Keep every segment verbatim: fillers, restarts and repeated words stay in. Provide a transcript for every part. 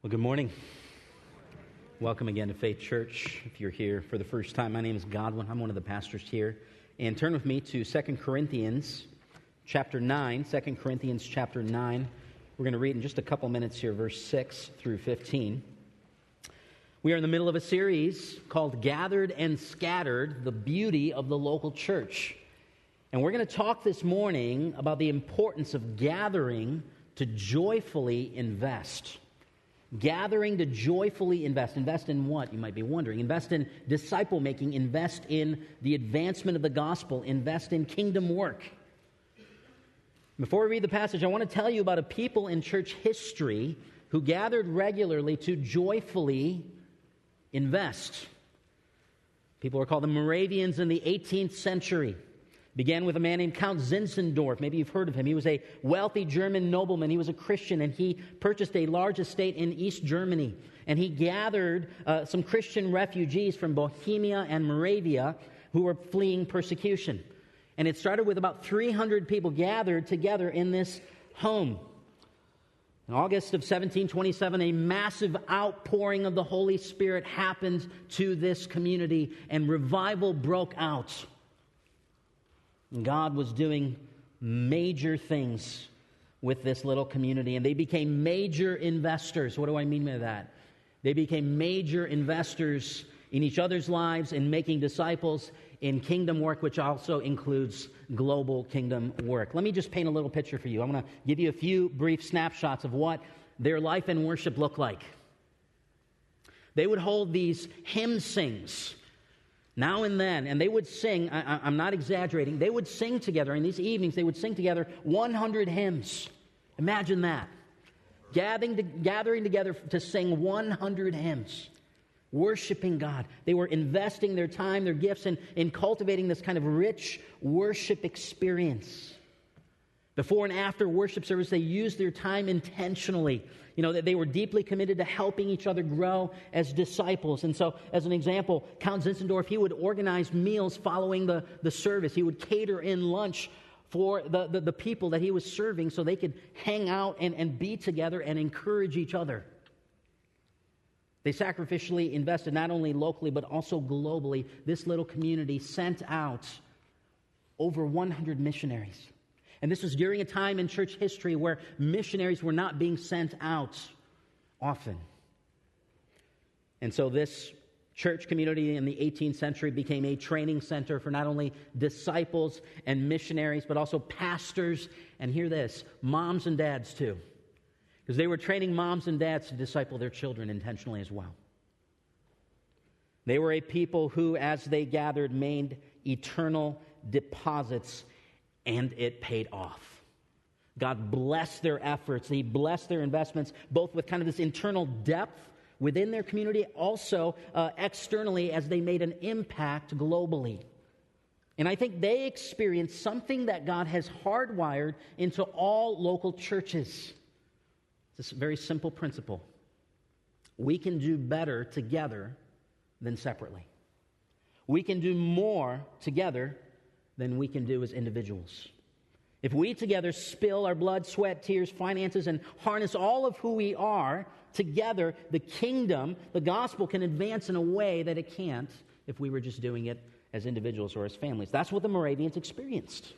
Well, good morning. Welcome again to Faith Church. If you're here for the first time, my name is Godwin. I'm one of the pastors here. And turn with me to Second Corinthians chapter nine. Second Corinthians chapter nine. We're going to read in just a couple minutes here, verse six through fifteen. We are in the middle of a series called Gathered and Scattered, the Beauty of the Local Church. And we're going to talk this morning about the importance of gathering to joyfully invest. Gathering to joyfully invest. Invest in what, you might be wondering? Invest in disciple making. Invest in the advancement of the gospel. Invest in kingdom work. Before we read the passage, I want to tell you about a people in church history who gathered regularly to joyfully invest. People are called the Moravians in the eighteenth century. Began with a man named Count Zinzendorf. Maybe you've heard of him. He was a wealthy German nobleman. He was a Christian, and he purchased a large estate in East Germany. And he gathered uh, some Christian refugees from Bohemia and Moravia who were fleeing persecution. And it started with about three hundred people gathered together in this home. In August of seventeen twenty-seven, a massive outpouring of the Holy Spirit happened to this community, and revival broke out. And God was doing major things with this little community, and they became major investors. What do I mean by that? They became major investors in each other's lives, in making disciples, in kingdom work, which also includes global kingdom work. Let me just paint a little picture for you. I'm going to give you a few brief snapshots of what their life and worship looked like. They would hold these hymn sings now and then, and they would sing, I, I'm not exaggerating, they would sing together. In these evenings, they would sing together one hundred hymns. Imagine that. Gathering, to, gathering together to sing one hundred hymns. Worshiping God. They were investing their time, their gifts in, in cultivating this kind of rich worship experience. Before and after worship service, they used their time intentionally. You know, that they were deeply committed to helping each other grow as disciples. And so, as an example, Count Zinzendorf, he would organize meals following the, the service. He would cater in lunch for the, the, the people that he was serving so they could hang out and, and be together and encourage each other. They sacrificially invested not only locally but also globally. This little community sent out over one hundred missionaries. And this was during a time in church history where missionaries were not being sent out often. And so this church community in the eighteenth century became a training center for not only disciples and missionaries, but also pastors, and hear this, moms and dads too. Because they were training moms and dads to disciple their children intentionally as well. They were a people who, as they gathered, made eternal deposits, and it paid off. God blessed their efforts. He blessed their investments, both with kind of this internal depth within their community, also uh, externally as they made an impact globally. And I think they experienced something that God has hardwired into all local churches. It's a very simple principle. We can do better together than separately. We can do more together than we can do as individuals. If we together spill our blood, sweat, tears, finances, and harness all of who we are together, the kingdom, the gospel can advance in a way that it can't if we were just doing it as individuals or as families. That's what the Moravians experienced.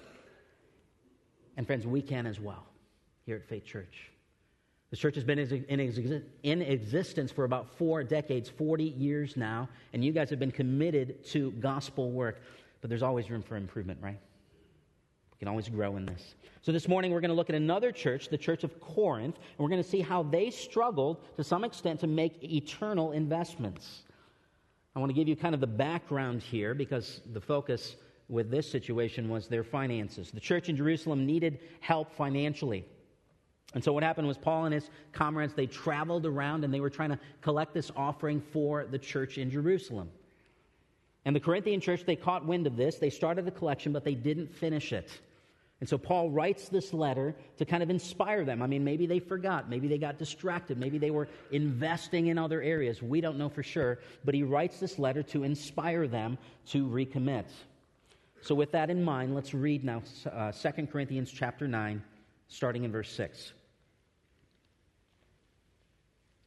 And friends, we can as well here at Faith Church. The church has been in existence for about four decades, forty years now, and you guys have been committed to gospel work. But there's always room for improvement, right? We can always grow in this. So this morning we're going to look at another church, the church of Corinth, and we're going to see how they struggled to some extent to make eternal investments. I want to give you kind of the background here because the focus with this situation was their finances. The church in Jerusalem needed help financially. And so what happened was Paul and his comrades, they traveled around and they were trying to collect this offering for the church in Jerusalem. And the Corinthian church, they caught wind of this. They started the collection, but they didn't finish it. And so Paul writes this letter to kind of inspire them. I mean, maybe they forgot. Maybe they got distracted. Maybe they were investing in other areas. We don't know for sure. But he writes this letter to inspire them to recommit. So with that in mind, let's read now uh, Second Corinthians chapter nine, starting in verse six.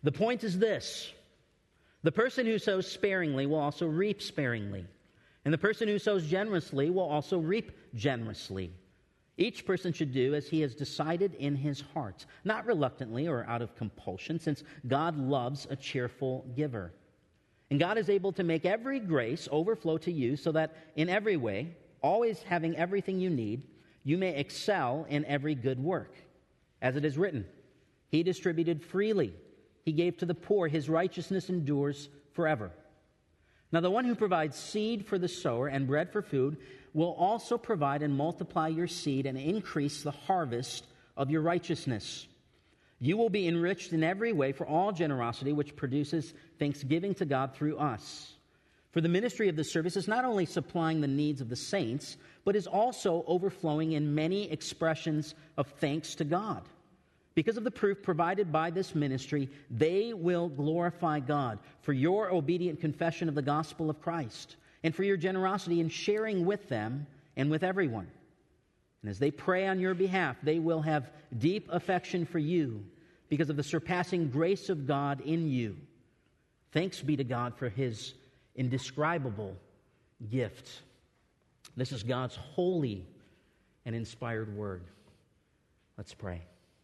The point is this: the person who sows sparingly will also reap sparingly, and the person who sows generously will also reap generously. Each person should do as he has decided in his heart, not reluctantly or out of compulsion, since God loves a cheerful giver. And God is able to make every grace overflow to you so that in every way, always having everything you need, you may excel in every good work. As it is written, He distributed freely. He gave to the poor. His righteousness endures forever. Now the one who provides seed for the sower and bread for food will also provide and multiply your seed and increase the harvest of your righteousness. You will be enriched in every way for all generosity, which produces thanksgiving to God through us. For the ministry of the service is not only supplying the needs of the saints, but is also overflowing in many expressions of thanks to God. Because of the proof provided by this ministry, they will glorify God for your obedient confession of the gospel of Christ and for your generosity in sharing with them and with everyone. And as they pray on your behalf, they will have deep affection for you because of the surpassing grace of God in you. Thanks be to God for His indescribable gift. This is God's holy and inspired word. Let's pray.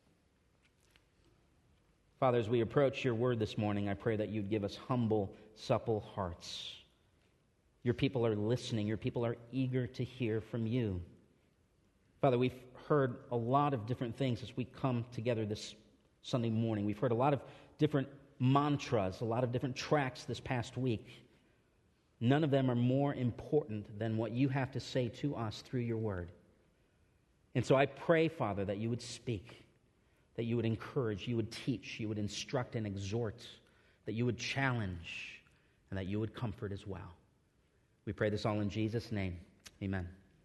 Father, as we approach your word this morning, I pray that you'd give us humble, supple hearts. Your people are listening. Your people are eager to hear from you. Father, we've heard a lot of different things as we come together this Sunday morning. We've heard a lot of different mantras, a lot of different tracks this past week. None of them are more important than what you have to say to us through your word. And so I pray, Father, that you would speak, that you would encourage, you would teach, you would instruct and exhort, that you would challenge, and that you would comfort as well. We pray this all in Jesus' name. Amen.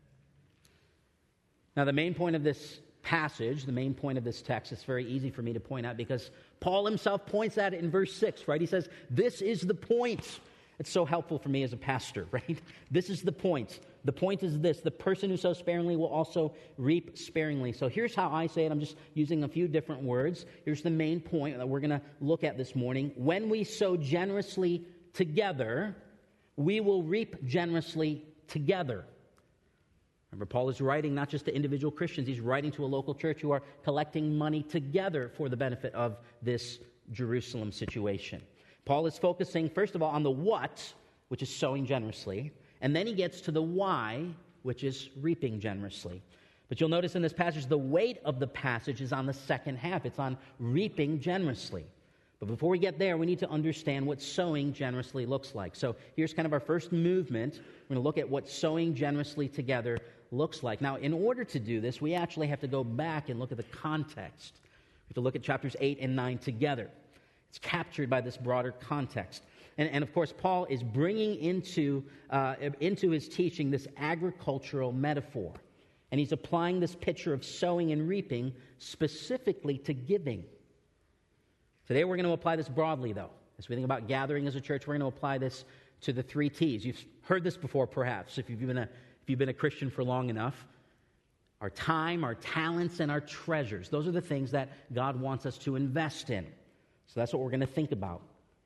Now, the main point of this passage, the main point of this text, is very easy for me to point out because Paul himself points at it in verse six, right? He says, this is the point. It's so helpful for me as a pastor, right? This is the point. The point is this: the person who sows sparingly will also reap sparingly. So here's how I say it. I'm just using a few different words. Here's the main point that we're going to look at this morning. When we sow generously together, we will reap generously together. Remember, Paul is writing not just to individual Christians. He's writing to a local church who are collecting money together for the benefit of this Jerusalem situation. Paul is focusing, first of all, on the what, which is sowing generously, and then he gets to the why, which is reaping generously. But you'll notice in this passage, the weight of the passage is on the second half. It's on reaping generously. But before we get there, we need to understand what sowing generously looks like. So here's kind of our first movement. We're going to look at what sowing generously together looks like. Now, in order to do this, we actually have to go back and look at the context. We have to look at chapters eight and nine together. It's captured by this broader context. And, and of course, Paul is bringing into, uh, into his teaching this agricultural metaphor. And he's applying this picture of sowing and reaping specifically to giving. Today we're going to apply this broadly, though. As we think about gathering as a church, we're going to apply this to the three T's. You've heard this before, perhaps, if you've been a, if you've been a Christian for long enough. Our time, our talents, and our treasures. Those are the things that God wants us to invest in. So that's what we're going to think about.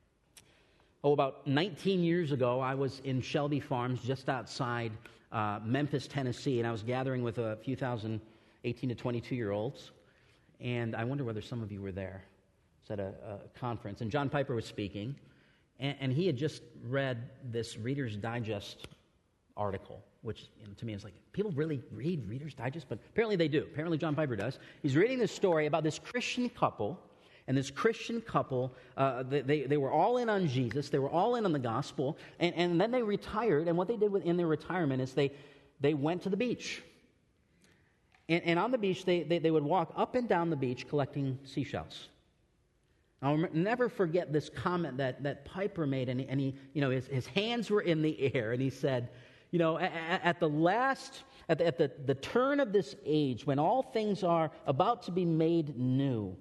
Oh, about nineteen years ago, I was in Shelby Farms, just outside uh, Memphis, Tennessee, and I was gathering with a few thousand eighteen to twenty-two-year-olds. And I wonder whether some of you were there. At a, a conference, and John Piper was speaking, and, and he had just read this Reader's Digest article, which, you know, to me is like, people really read Reader's Digest? But apparently they do. Apparently John Piper does. He's reading this story about this Christian couple, and this Christian couple, uh, they, they were all in on Jesus, they were all in on the gospel, and, and then they retired, and what they did in their retirement is they, they went to the beach. And, and on the beach, they, they, they would walk up and down the beach collecting seashells. I'll never forget this comment that, that Piper made, and he, and he you know, his, his hands were in the air, and he said, you know, at, at the last, at, the, at the, the turn of this age, when all things are about to be made new,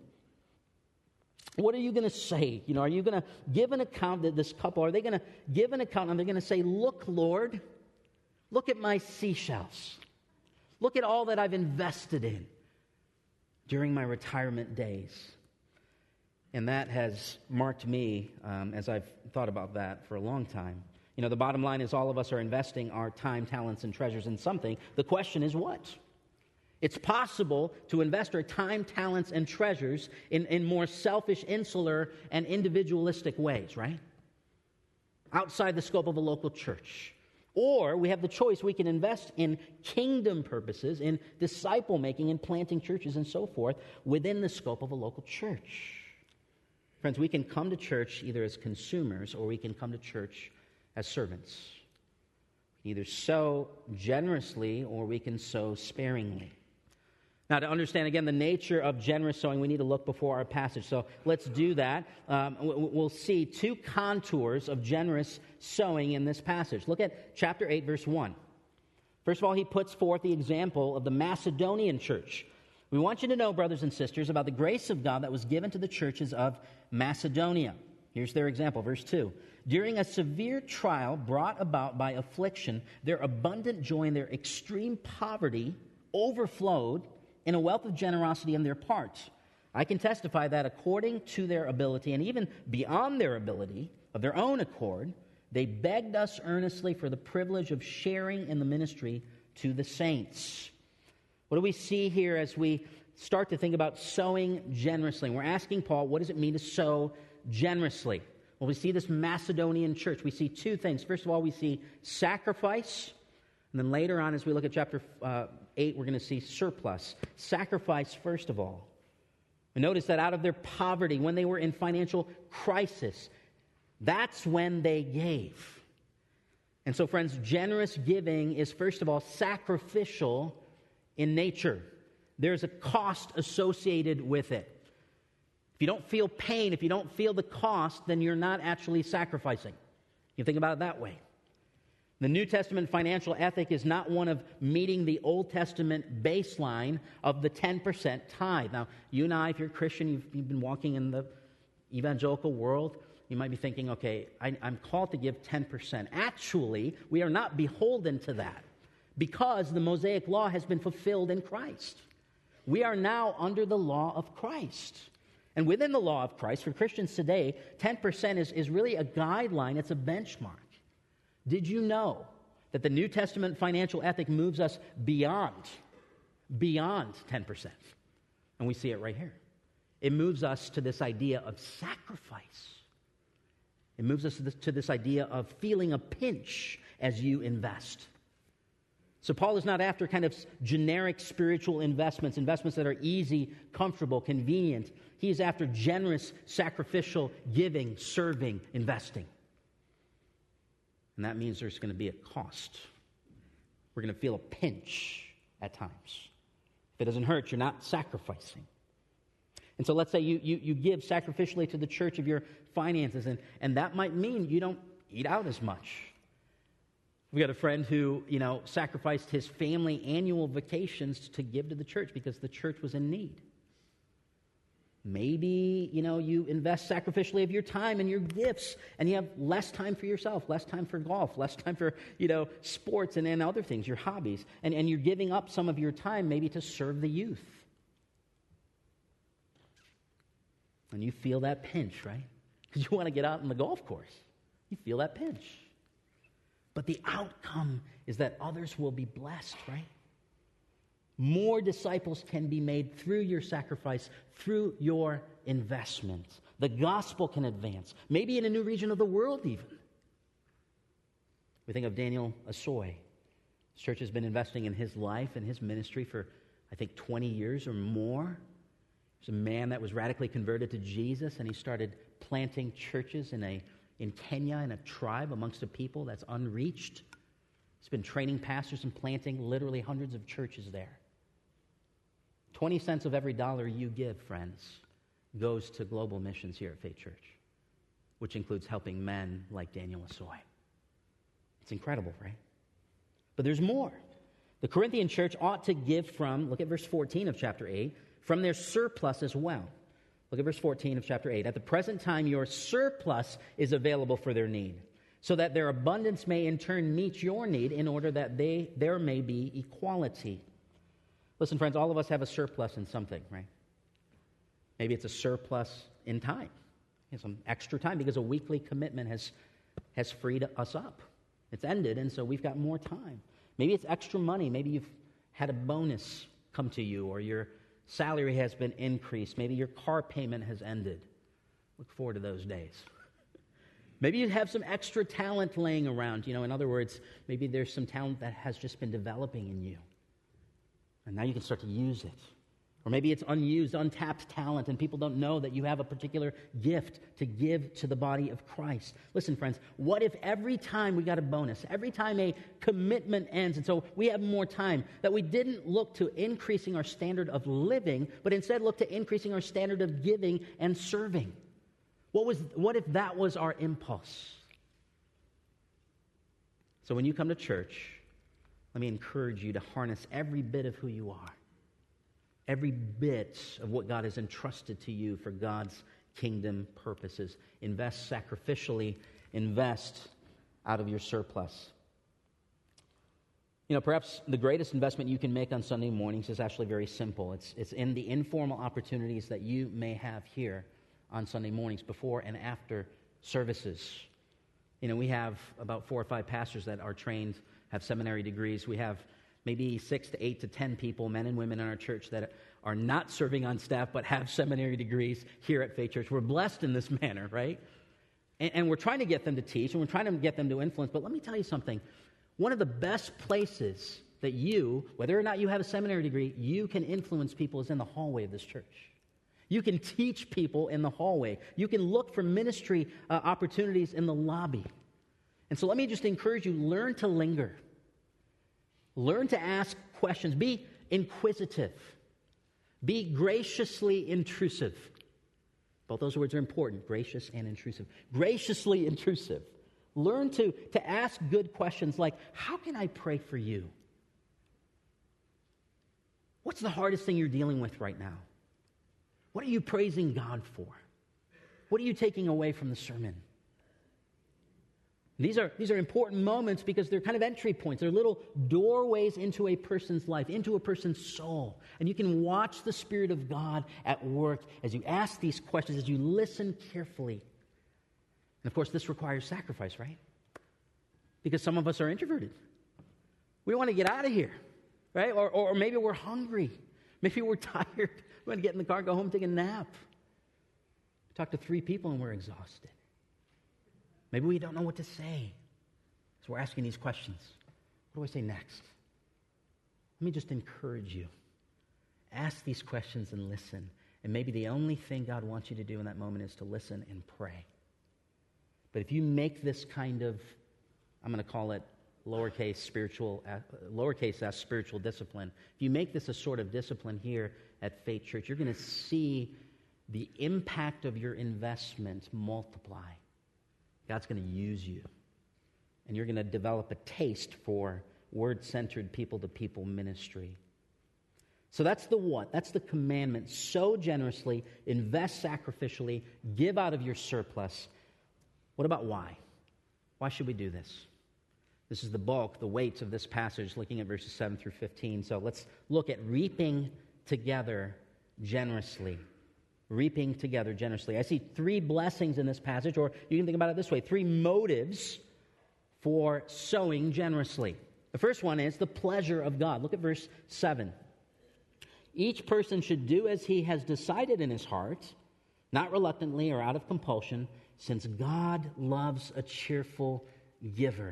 what are you going to say? You know, are you going to give an account that this couple, are they going to give an account, and they're going to say, look, Lord, look at my seashells. Look at all that I've invested in during my retirement days. And that has marked me um, as I've thought about that for a long time. You know, the bottom line is all of us are investing our time, talents, and treasures in something. The question is what? It's possible to invest our time, talents, and treasures in, in more selfish, insular, and individualistic ways, right? Outside the scope of a local church. Or we have the choice, we can invest in kingdom purposes, in disciple making, in planting churches and so forth within the scope of a local church. Friends, we can come to church either as consumers or we can come to church as servants. We can either sow generously or we can sow sparingly. Now, to understand, again, the nature of generous sowing, we need to look before our passage. So let's do that. Um, we'll see two contours of generous sowing in this passage. Look at chapter eight, verse one. First of all, he puts forth the example of the Macedonian church. We want you to know, brothers and sisters, about the grace of God that was given to the churches of Macedonia. Here's their example, verse two. During a severe trial brought about by affliction, their abundant joy and their extreme poverty overflowed in a wealth of generosity on their part. I can testify that according to their ability, and even beyond their ability, of their own accord, they begged us earnestly for the privilege of sharing in the ministry to the saints. What do we see here as we start to think about sowing generously? We're asking Paul, what does it mean to sow generously? Well, we see this Macedonian church. We see two things. First of all, we see sacrifice. And then later on, as we look at chapter uh, eight, we're going to see surplus. Sacrifice, first of all. And notice that out of their poverty, when they were in financial crisis, that's when they gave. And so, friends, generous giving is, first of all, sacrificial in nature. There's a cost associated with it. If you don't feel pain, if you don't feel the cost, then you're not actually sacrificing. You think about it that way. The New Testament financial ethic is not one of meeting the Old Testament baseline of the ten percent tithe. Now, you and I, if you're a Christian, you've, you've been walking in the evangelical world, you might be thinking, okay, I, I'm called to give ten percent. Actually, we are not beholden to that because the Mosaic law has been fulfilled in Christ. We are now under the law of Christ. And within the law of Christ, for Christians today, ten percent is, is really a guideline, it's a benchmark. Did you know that the New Testament financial ethic moves us beyond, beyond ten percent? And we see it right here. It moves us to this idea of sacrifice. It moves us to this, to this idea of feeling a pinch as you invest. So Paul is not after kind of generic spiritual investments, investments that are easy, comfortable, convenient. He is after generous, sacrificial, giving, serving, investing. And that means there's going to be a cost. We're going to feel a pinch at times. If it doesn't hurt, you're not sacrificing. And so let's say you, you, you give sacrificially to the church of your finances, and, and that might mean you don't eat out as much. We got a friend who, you know, sacrificed his family annual vacations to give to the church because the church was in need. Maybe, you know, you invest sacrificially of your time and your gifts, and you have less time for yourself, less time for golf, less time for, you know, sports and, and other things, your hobbies. And, and you're giving up some of your time maybe to serve the youth. And you feel that pinch, right? Because you want to get out on the golf course. You feel that pinch. But the outcome is that others will be blessed, right? More disciples can be made through your sacrifice, through your investment. The gospel can advance, maybe in a new region of the world even. We think of Daniel Asoy. His church has been investing in his life and his ministry for, I think, twenty years or more. He's a man that was radically converted to Jesus, and he started planting churches in a in Kenya, in a tribe amongst a people that's unreached. He's been training pastors and planting literally hundreds of churches there. twenty cents of every dollar you give, friends, goes to global missions here at Faith Church, which includes helping men like Daniel Asoy. It's incredible, right? But there's more. The Corinthian church ought to give from, look at verse fourteen of chapter eight, from their surplus as well. Look at verse fourteen of chapter eight. At the present time, your surplus is available for their need, so that their abundance may in turn meet your need in order that they there may be equality. Listen, friends, all of us have a surplus in something, right? Maybe it's a surplus in time, you know, some extra time, because a weekly commitment has, has freed us up. It's ended, and so we've got more time. Maybe it's extra money. Maybe you've had a bonus come to you, or your salary has been increased. Maybe your car payment has ended. Look forward to those days. Maybe you have some extra talent laying around. You know, in other words, maybe there's some talent that has just been developing in you, and now you can start to use it. Or maybe it's unused, untapped talent, and people don't know that you have a particular gift to give to the body of Christ. Listen, friends, what if every time we got a bonus, every time a commitment ends, and so we have more time, that we didn't look to increasing our standard of living, but instead look to increasing our standard of giving and serving? What was? What if that was our impulse? So when you come to church, let me encourage you to harness every bit of who you are. Every bit of what God has entrusted to you for God's kingdom purposes. Invest sacrificially. Invest out of your surplus. You know, perhaps the greatest investment you can make on Sunday mornings is actually very simple. It's, it's in the informal opportunities that you may have here on Sunday mornings, before and after services. You know, we have about four or five pastors that are trained, have seminary degrees. We have maybe six to eight to ten people, men and women in our church, that are not serving on staff but have seminary degrees here at Faith Church. We're blessed in this manner, right? And, and we're trying to get them to teach, and we're trying to get them to influence. But let me tell you something. One of the best places that you, whether or not you have a seminary degree, you can influence people is in the hallway of this church. You can teach people in the hallway. You can look for ministry uh, opportunities in the lobby. And so let me just encourage you, learn to linger. Learn to ask questions. Be inquisitive. Be graciously intrusive. Both those words are important, gracious and intrusive. Graciously intrusive. Learn to, to ask good questions like, how can I pray for you? What's the hardest thing you're dealing with right now? What are you praising God for? What are you taking away from the sermon? These are, these are important moments because they're kind of entry points. They're little doorways into a person's life, into a person's soul. And you can watch the Spirit of God at work as you ask these questions, as you listen carefully. And of course, this requires sacrifice, right? Because some of us are introverted. We want to get out of here, right? Or, or maybe we're hungry. Maybe we're tired. We want to get in the car, go home, take a nap. Talk to three people and we're exhausted. Maybe we don't know what to say. So we're asking these questions. What do I say next? Let me just encourage you. Ask these questions and listen. And maybe the only thing God wants you to do in that moment is to listen and pray. But if you make this kind of, I'm going to call it lowercase spiritual, uh, lowercase s spiritual discipline. If you make this a sort of discipline here at Faith Church, you're going to see the impact of your investment multiply. God's going to use you. And you're going to develop a taste for word-centered, people-to-people ministry. So that's the what. That's the commandment. Sow generously, invest sacrificially, give out of your surplus. What about why? Why should we do this? This is the bulk, the weight of this passage, looking at verses seven through fifteen. So let's look at reaping together generously. Reaping together generously. I see three blessings in this passage, or you can think about it this way, three motives for sowing generously. The first one is the pleasure of God. Look at verse seven. Each person should do as he has decided in his heart, not reluctantly or out of compulsion, since God loves a cheerful giver.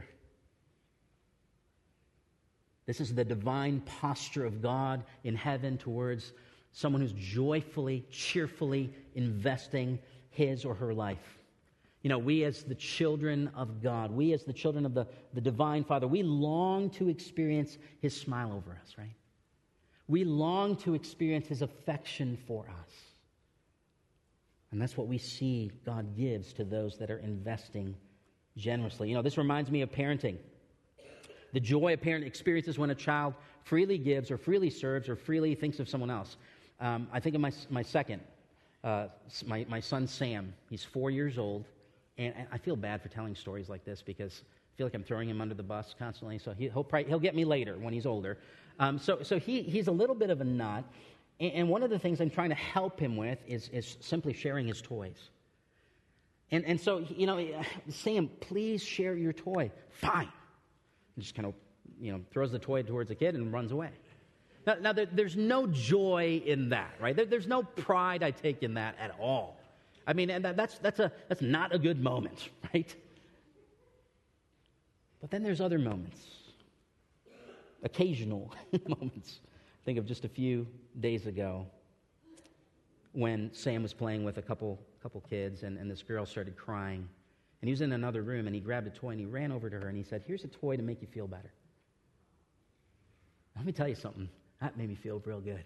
This is the divine posture of God in heaven towards someone who's joyfully, cheerfully investing his or her life. You know, we as the children of God, we as the children of the, the divine Father, we long to experience his smile over us, right? We long to experience his affection for us. And that's what we see God gives to those that are investing generously. You know, this reminds me of parenting. The joy a parent experiences when a child freely gives or freely serves or freely thinks of someone else. Um, I think of my my second, uh, my, my son Sam. He's four years old. And I feel bad for telling stories like this because I feel like I'm throwing him under the bus constantly. So he, he'll probably, he'll get me later when he's older. Um, so so he he's a little bit of a nut. And, and one of the things I'm trying to help him with is, is simply sharing his toys. And, and so, you know, Sam, please share your toy. Fine. And just kind of, you know, throws the toy towards the kid and runs away. Now, now there, there's no joy in that, right? There, there's no pride I take in that at all. I mean, and that, that's that's a that's not a good moment, right? But then there's other moments, occasional moments. Think of just a few days ago when Sam was playing with a couple couple kids, and, and this girl started crying. And he was in another room, and he grabbed a toy, and he ran over to her, and he said, here's a toy to make you feel better. Let me tell you something. That made me feel real good.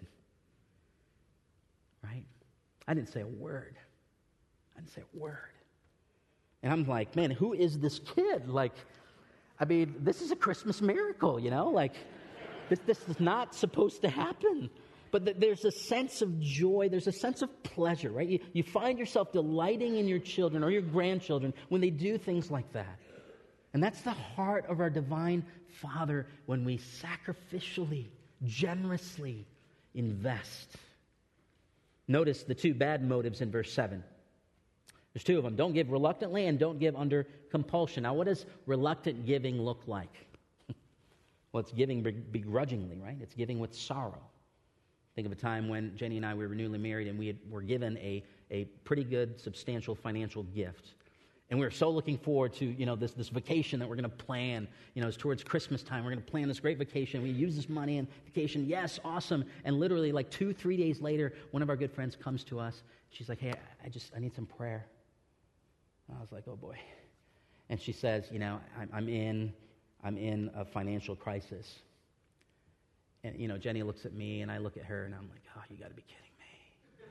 Right? I didn't say a word. I didn't say a word. And I'm like, man, who is this kid? Like, I mean, this is a Christmas miracle, you know? Like, this, this is not supposed to happen. But th- there's a sense of joy. There's a sense of pleasure, right? You, you find yourself delighting in your children or your grandchildren when they do things like that. And that's the heart of our divine Father when we sacrificially, generously invest. Notice the two bad motives in verse seven. There's two of them. Don't give reluctantly and don't give under compulsion. Now, what does reluctant giving look like? Well, it's giving begrudgingly, right? It's giving with sorrow. Think of a time when Jenny and I we were newly married, and we had, were given a, a pretty good, substantial financial gift. And we were so looking forward to, you know, this, this vacation that we're going to plan. You know, it's towards Christmas time. We're going to plan this great vacation. We use this money and vacation. Yes, awesome. And literally like two, three days later, one of our good friends comes to us. She's like, hey, I just, I need some prayer. I was like, oh boy. And she says, you know, I'm, I'm in, I'm in a financial crisis. And, you know, Jenny looks at me and I look at her and I'm like, oh, you got to be kidding me.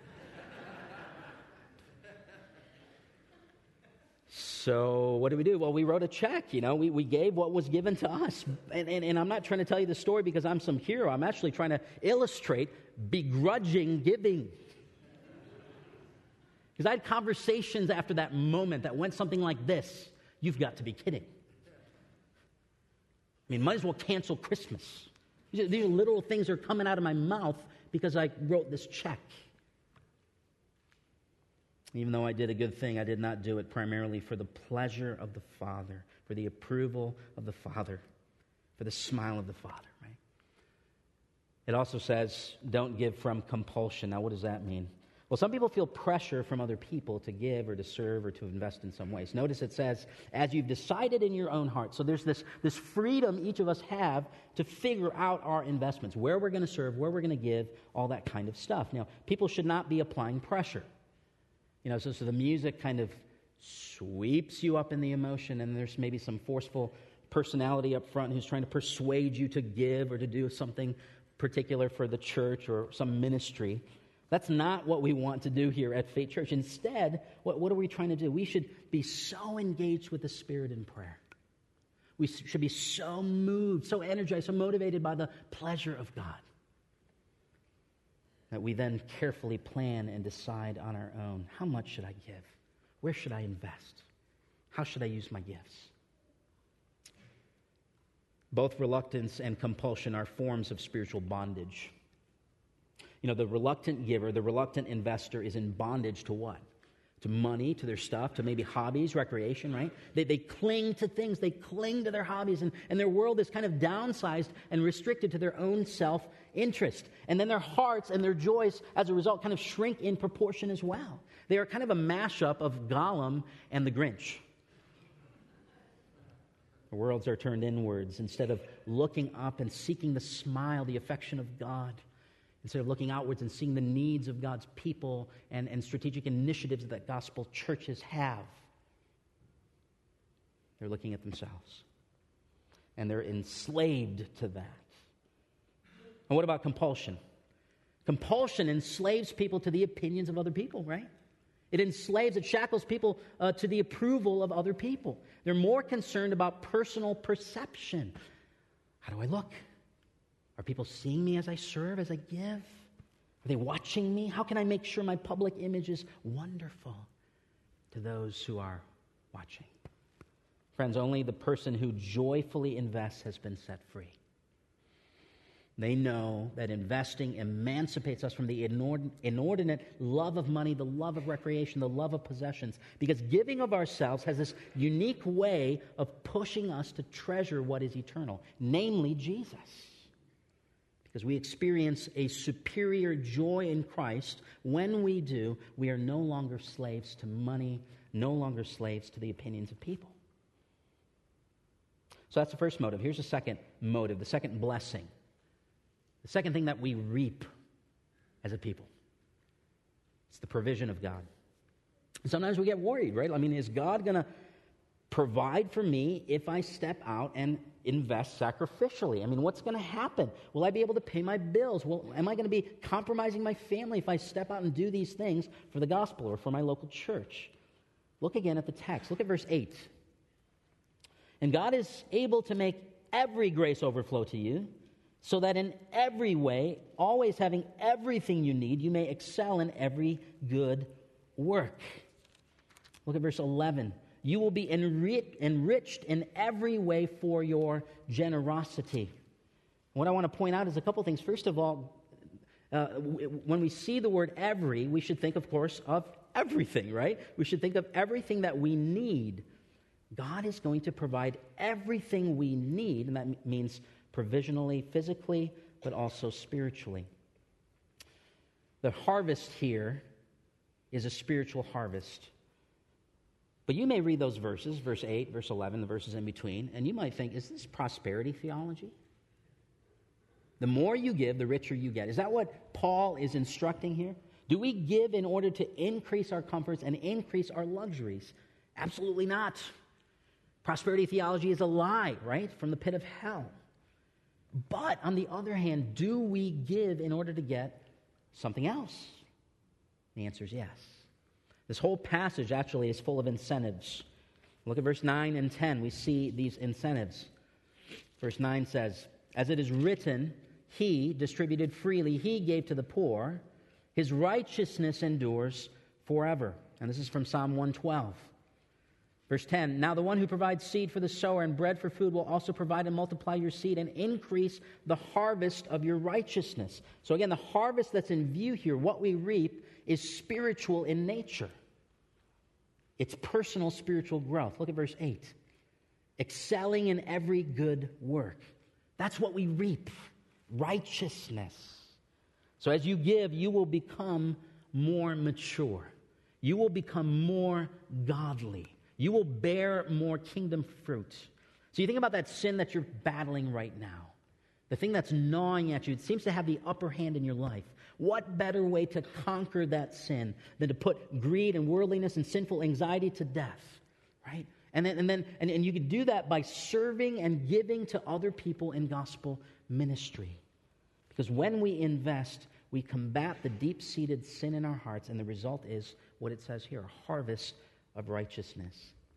So what do we do? Well, we wrote a check, you know, we, we gave what was given to us. And, and, and I'm not trying to tell you the story because I'm some hero. I'm actually trying to illustrate begrudging giving. Because I had conversations after that moment that went something like this. You've got to be kidding. I mean, might as well cancel Christmas. These are, these are literal things that are coming out of my mouth because I wrote this check. Even though I did a good thing, I did not do it primarily for the pleasure of the Father, for the approval of the Father, for the smile of the Father, right? It also says, don't give from compulsion. Now, what does that mean? Well, some people feel pressure from other people to give or to serve or to invest in some ways. Notice it says, as you've decided in your own heart. So there's this, this freedom each of us have to figure out our investments, where we're going to serve, where we're going to give, all that kind of stuff. Now, people should not be applying pressure. You know, so, so the music kind of sweeps you up in the emotion, and there's maybe some forceful personality up front who's trying to persuade you to give or to do something particular for the church or some ministry. That's not what we want to do here at Faith Church. Instead, what, what are we trying to do? We should be so engaged with the Spirit in prayer. We should be so moved, so energized, so motivated by the pleasure of God that we then carefully plan and decide on our own, how much should I give? Where should I invest? How should I use my gifts? Both reluctance and compulsion are forms of spiritual bondage. You know, the reluctant giver, the reluctant investor is in bondage to what? To money, to their stuff, to maybe hobbies, recreation, right? They, they cling to things. They cling to their hobbies, and, and their world is kind of downsized and restricted to their own self-interest. And then their hearts and their joys, as a result, kind of shrink in proportion as well. They are kind of a mashup of Gollum and the Grinch. The worlds are turned inwards instead of looking up and seeking the smile, the affection of God. Instead of looking outwards and seeing the needs of God's people and, and strategic initiatives that gospel churches have, they're looking at themselves. And they're enslaved to that. And what about compulsion? Compulsion enslaves people to the opinions of other people, right? It enslaves, it shackles people uh, to the approval of other people. They're more concerned about personal perception. How do I look? Are people seeing me as I serve, as I give? Are they watching me? How can I make sure my public image is wonderful to those who are watching? Friends, only the person who joyfully invests has been set free. They know that investing emancipates us from the inordinate love of money, the love of recreation, the love of possessions, because giving of ourselves has this unique way of pushing us to treasure what is eternal, namely Jesus. Because we experience a superior joy in Christ. When we do, we are no longer slaves to money, no longer slaves to the opinions of people. So that's the first motive. Here's the second motive, the second blessing. The second thing that we reap as a people. It's the provision of God. Sometimes we get worried, right? I mean, is God going to provide for me if I step out and invest sacrificially? I mean, what's going to happen? Will I be able to pay my bills? Will, am I going to be compromising my family if I step out and do these things for the gospel or for my local church? Look again at the text. Look at verse eight. And God is able to make every grace overflow to you, so that in every way, always having everything you need, you may excel in every good work. Look at verse eleven. You will be enrich- enriched in every way for your generosity. What I want to point out is a couple things. First of all, uh, w- when we see the word every, we should think, of course, of everything, right? We should think of everything that we need. God is going to provide everything we need, and that m- means provisionally, physically, but also spiritually. The harvest here is a spiritual harvest. But you may read those verses, verse eight, verse eleven, the verses in between, and you might think, is this prosperity theology? The more you give, the richer you get. Is that what Paul is instructing here? Do we give in order to increase our comforts and increase our luxuries? Absolutely not. Prosperity theology is a lie, right, from the pit of hell. But on the other hand, do we give in order to get something else? The answer is yes. This whole passage actually is full of incentives. Look at verse nine and ten. We see these incentives. Verse nine says, as it is written, he distributed freely, he gave to the poor, his righteousness endures forever. And this is from Psalm one twelve. Verse ten, now the one who provides seed for the sower and bread for food will also provide and multiply your seed and increase the harvest of your righteousness. So again, the harvest that's in view here, what we reap, is spiritual in nature. It's personal spiritual growth. Look at verse eight. Excelling in every good work. That's what we reap. Righteousness. So as you give, you will become more mature. You will become more godly. You will bear more kingdom fruit. So you think about that sin that you're battling right now. The thing that's gnawing at you, it seems to have the upper hand in your life. What better way to conquer that sin than to put greed and worldliness and sinful anxiety to death, right? And then, and then, and, and you can do that by serving and giving to other people in gospel ministry. Because when we invest, we combat the deep-seated sin in our hearts, and the result is what it says here, a harvest of righteousness.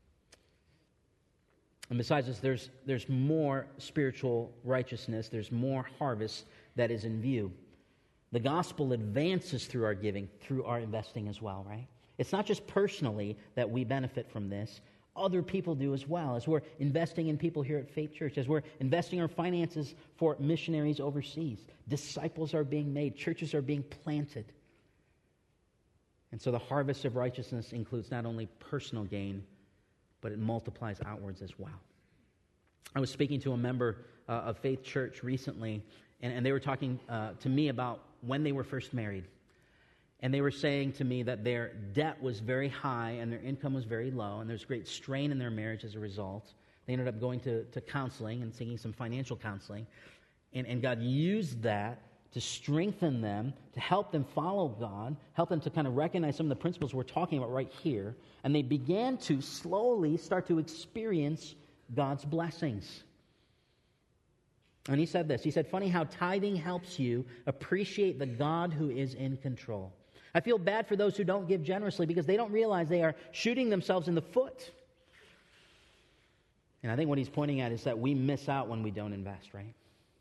And besides this, there's, there's more spiritual righteousness. There's more harvest that is in view. The gospel advances through our giving, through our investing as well, right? It's not just personally that we benefit from this. Other people do as well. As we're investing in people here at Faith Church, as we're investing our finances for missionaries overseas, disciples are being made, churches are being planted. And so the harvest of righteousness includes not only personal gain, but it multiplies outwards as well. I was speaking to a member uh, of Faith Church recently, and, and they were talking uh, to me about when they were first married. And they were saying to me that their debt was very high and their income was very low, and there's great strain in their marriage as a result. They ended up going to, to counseling and seeking some financial counseling. And, and God used that to strengthen them, to help them follow God, help them to kind of recognize some of the principles we're talking about right here. And they began to slowly start to experience God's blessings. And he said this, he said, funny how tithing helps you appreciate the God who is in control. I feel bad for those who don't give generously because they don't realize they are shooting themselves in the foot. And I think what he's pointing at is that we miss out when we don't invest, right?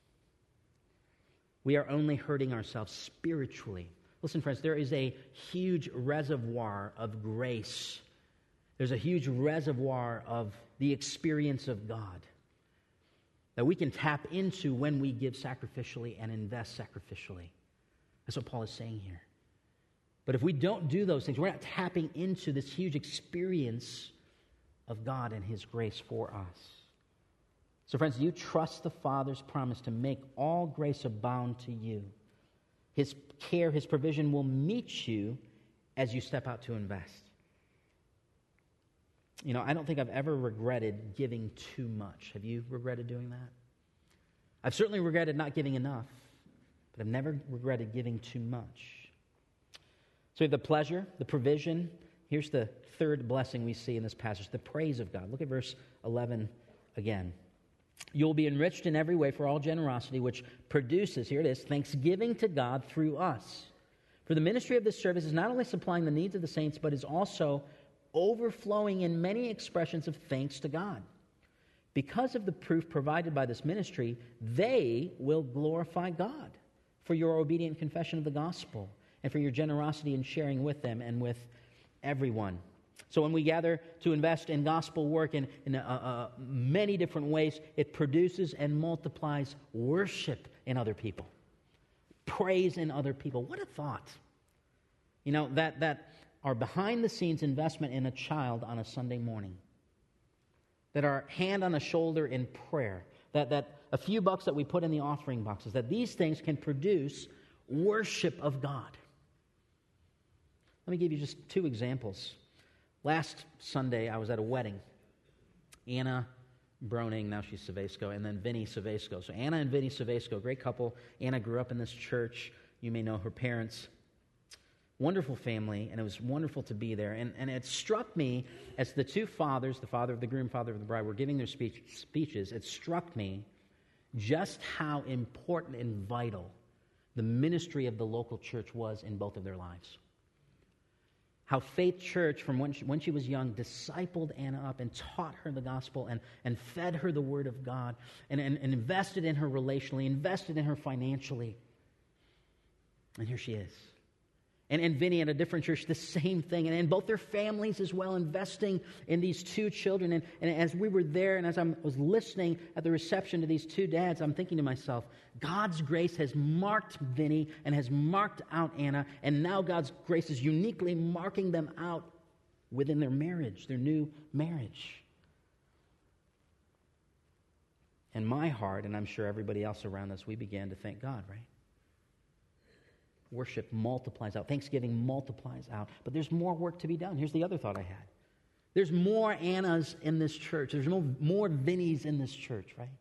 We are only hurting ourselves spiritually. Listen, friends, there is a huge reservoir of grace. There's a huge reservoir of the experience of God. that we can tap into when we give sacrificially and invest sacrificially. That's what Paul is saying here. But if we don't do those things, we're not tapping into this huge experience of God and His grace for us. So friends, do you trust the Father's promise to make all grace abound to you? His care, His provision will meet you as you step out to invest. You know, I don't think I've ever regretted giving too much. Have you regretted doing that? I've certainly regretted not giving enough, but I've never regretted giving too much. So we have the pleasure, the provision. Here's the third blessing we see in this passage, the praise of God. Look at verse eleven again. You'll be enriched in every way for all generosity, which produces, here it is, thanksgiving to God through us. For the ministry of this service is not only supplying the needs of the saints, but is also overflowing in many expressions of thanks to God. Because of the proof provided by this ministry, they will glorify God for your obedient confession of the gospel and for your generosity in sharing with them and with everyone. So when we gather to invest in gospel work in, in uh, uh, many different ways, it produces and multiplies worship in other people, praise in other people. What a thought. You know, that that our behind-the-scenes investment in a child on a Sunday morning, that our hand on a shoulder in prayer, that, that a few bucks that we put in the offering boxes, that these things can produce worship of God. Let me give you just two examples. Last Sunday, I was at a wedding. Anna Broning, now she's Savesco, and then Vinny Savesco. So Anna and Vinny Savesco, great couple. Anna grew up in this church. You may know her parents. Wonderful family, and it was wonderful to be there. And, and it struck me as the two fathers, the father of the groom, father of the bride, were giving their speech, speeches, it struck me just how important and vital the ministry of the local church was in both of their lives. How Faith Church, from when she, when she was young, discipled Anna up and taught her the gospel and, and fed her the Word of God and, and, and invested in her relationally, invested in her financially. And here she is. And, and Vinny at a different church, the same thing. And, and both their families as well, investing in these two children. And, and as we were there and as I was listening at the reception to these two dads, I'm thinking to myself, God's grace has marked Vinny and has marked out Anna. And now God's grace is uniquely marking them out within their marriage, their new marriage. And my heart, and I'm sure everybody else around us, we began to thank God, right? Worship multiplies out. Thanksgiving multiplies out. But there's more work to be done. Here's the other thought I had. There's more Annas in this church. There's no more Vinnies in this church, right?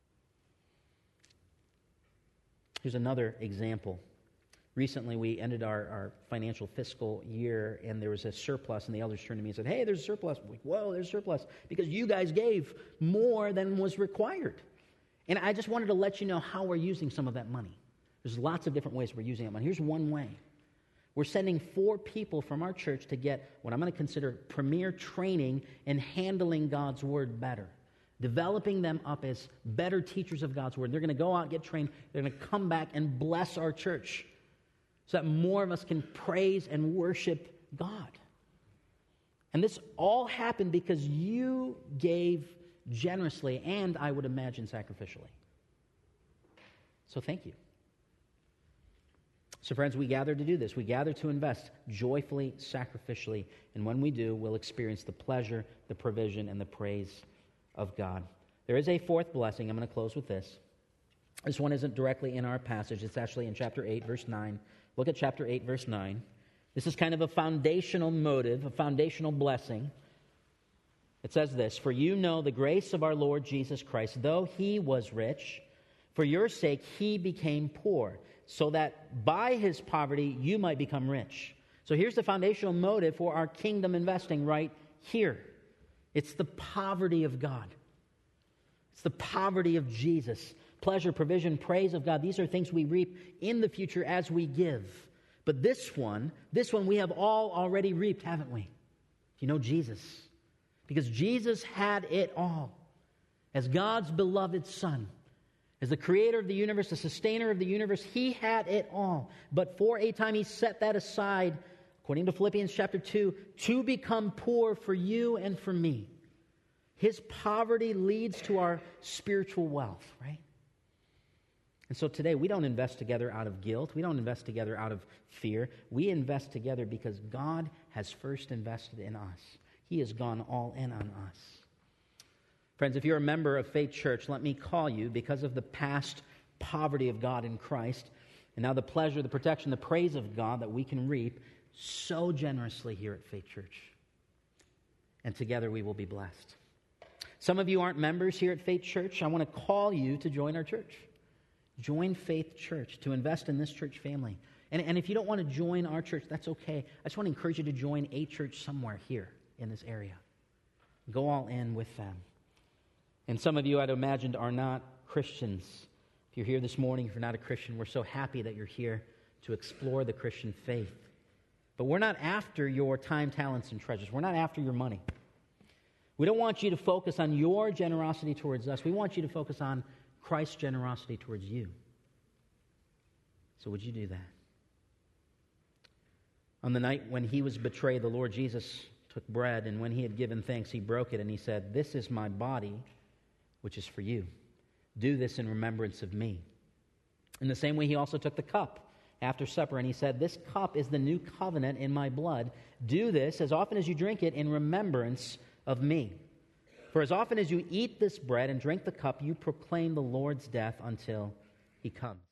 Here's another example. Recently, we ended our, our financial fiscal year, and there was a surplus, and the elders turned to me and said, hey, there's a surplus. I'm like, whoa, there's a surplus, because you guys gave more than was required. And I just wanted to let you know how we're using some of that money. There's lots of different ways we're using that money. Here's one way. We're sending four people from our church to get what I'm going to consider premier training in handling God's Word better, developing them up as better teachers of God's Word. They're going to go out and get trained. They're going to come back and bless our church so that more of us can praise and worship God. And this all happened because you gave generously and, I would imagine, sacrificially. So thank you. So friends, we gather to do this. We gather to invest joyfully, sacrificially. And when we do, we'll experience the pleasure, the provision, and the praise of God. There is a fourth blessing. I'm going to close with this. This one isn't directly in our passage. It's actually in chapter eight, verse nine. Look at chapter eight, verse nine. This is kind of a foundational motive, a foundational blessing. It says this, for you know the grace of our Lord Jesus Christ, though He was rich, for your sake He became poor, so that by His poverty you might become rich. So here's the foundational motive for our kingdom investing right here. It's the poverty of God. It's the poverty of Jesus. Pleasure, provision, praise of God. These are things we reap in the future as we give. But this one, this one we have all already reaped, haven't we? If you know Jesus. Because Jesus had it all. As God's beloved Son. As the creator of the universe, the sustainer of the universe, He had it all. But for a time He set that aside, according to Philippians chapter two, to become poor for you and for me. His poverty leads to our spiritual wealth, right? And so today, we don't invest together out of guilt. We don't invest together out of fear. We invest together because God has first invested in us. He has gone all in on us. Friends, if you're a member of Faith Church, let me call you, because of the past poverty of God in Christ, and now the pleasure, the protection, the praise of God that we can reap so generously here at Faith Church. And together we will be blessed. Some of you aren't members here at Faith Church. I want to call you to join our church. Join Faith Church, to invest in this church family. And, and if you don't want to join our church, that's okay. I just want to encourage you to join a church somewhere here in this area. Go all in with them. And some of you, I'd imagined, are not Christians. If you're here this morning, if you're not a Christian, we're so happy that you're here to explore the Christian faith. But we're not after your time, talents, and treasures. We're not after your money. We don't want you to focus on your generosity towards us. We want you to focus on Christ's generosity towards you. So would you do that? On the night when he was betrayed, the Lord Jesus took bread, and when he had given thanks, he broke it, and he said, "This is my body, which is for you. Do this in remembrance of me." In the same way, he also took the cup after supper, and he said, "This cup is the new covenant in my blood. Do this as often as you drink it in remembrance of me. For as often as you eat this bread and drink the cup, you proclaim the Lord's death until he comes."